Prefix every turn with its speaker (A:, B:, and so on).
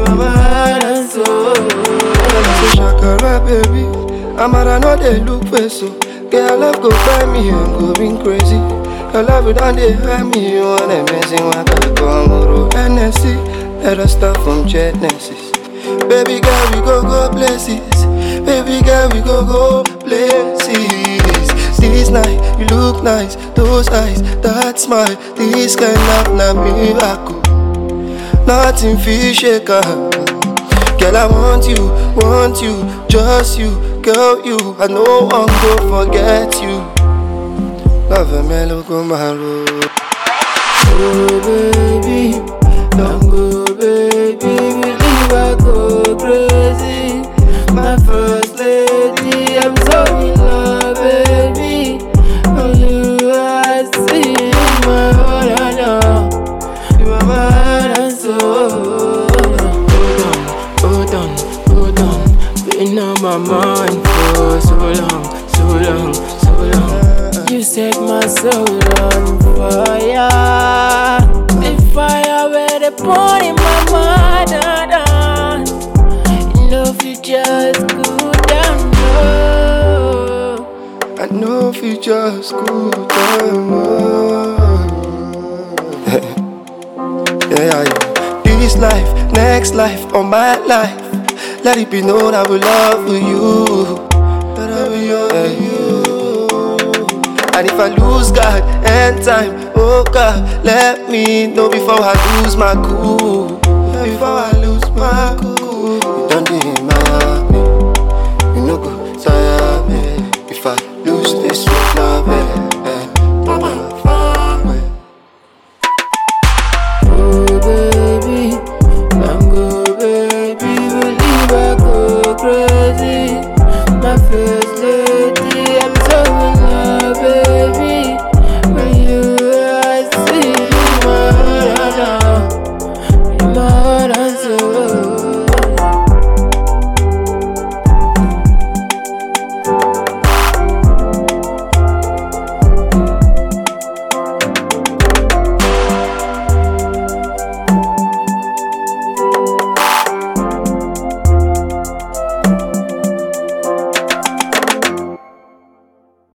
A: are my heart and soul.
B: So shakara baby, I'm at another look for so. Girl, love go buy me, I'm going crazy. Your love it on the high me, you wanna messing with I come over NSC. Let us start from Genesis. Baby girl, we go places. Baby girl, we go places. This night, you look nice. Those eyes, that smile, this kind of na miracle. Nothing fish shaker. Girl, I want you, just you, girl, you. I know one go forget you. Love a mellow go my road.
A: Oh baby, don't go baby, believe I go crazy. My first lady, I'm so in love, baby. Oh, you I see my heart and now. You are my heart and soul. Hold on, been on my mind for so long. You set my soul on fire. The fire where they burn in my mind. No future's good down low.
B: I know future's good down low. Yeah. This life, next life, or my life. Let it be known I will love you. That I will love you. And if I lose God and time, oh God, let me know before I lose my cool. Before I lose